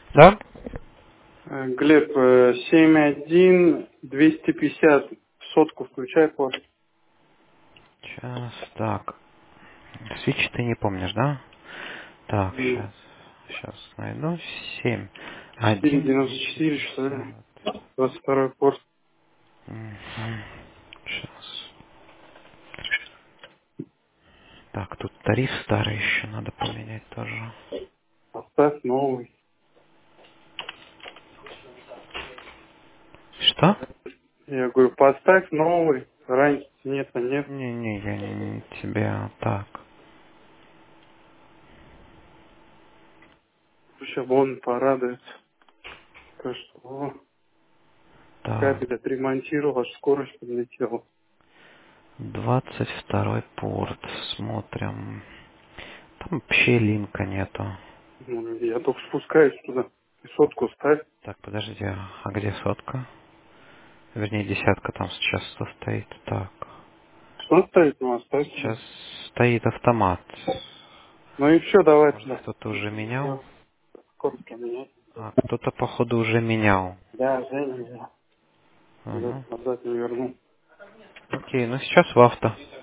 Да? Глеб, 71250 сотку включай порт. Сейчас, так. Свич ты не помнишь, да? Так, сейчас найду. 7, 1, 494, что ли? 250. 22 порт. Сейчас. Так, тут тариф старый еще надо поменять тоже. Поставь новый. Что? Я говорю, поставь новый. Раньше нет, а нет. Не, я не тебя. Так. Сейчас вон порадуется. То, что Так. кабель отремонтировал, аж скорость подлетела. 22 порт. Смотрим. Там вообще линка нету. Ну, я только спускаюсь туда. И сотку ставь. Так, подожди, а где сотка? Вернее, десятка там сейчас стоит. Так. Что ставить? Ну, оставь туда. Сейчас стоит автомат. Ну и все, давай Может, туда. кто-то уже менял? Всё, скорость поменять. А, кто-то, походу, уже менял. Да, Женя, я Угу. назад не верну. Окей, ну сейчас в авто.